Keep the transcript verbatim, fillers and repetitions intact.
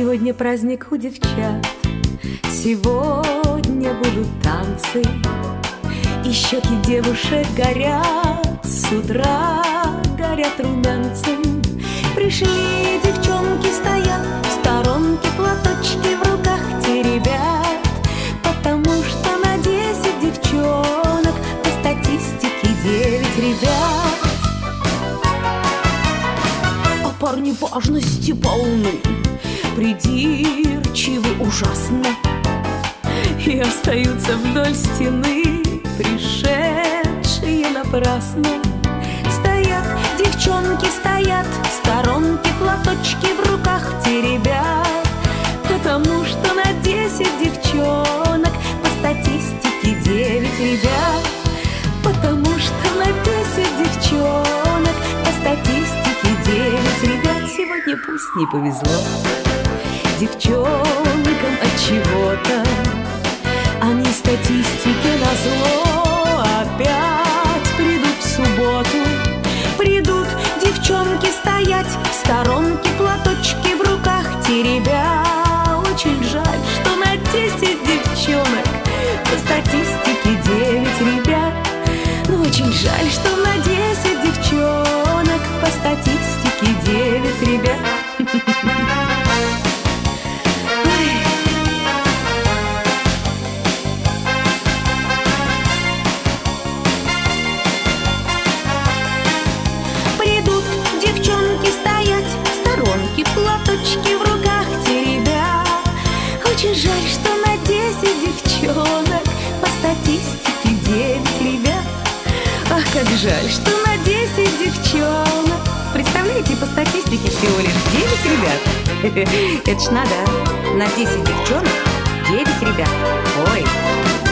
Сегодня праздник у девчат, сегодня будут танцы, и щеки девушек горят, с утра горят румянцем. Пришли девчонки, стоят в сторонке, платочки в руках теребят, потому что на десять девчонок по статистике девять ребят. А парни важности полны, придирчивы ужасно, и остаются вдоль стены, пришедшие напрасно. Стоят девчонки, стоят в сторонке, платочки в руках теребят, потому что на десять девчонок по статистике девять ребят. Потому что на десять девчонок по статистике девять ребят. Сегодня пусть не повезло девчонкам от чего-то, они статистике назло опять придут в субботу. Придут девчонки стоять в сторонке, платочки в руках теребя. Очень жаль, что на десять девчонок по статистике девять ребят. Но очень жаль, что на десять девчонок по статистике девять ребят. Платочки в руках теребя. Очень жаль, что на десять девчонок по статистике девять ребят. Ах, как жаль, что на десять девчонок, представляете, по статистике всего лишь девять ребят. Это ж надо, на десять девчонок девять ребят. Ой.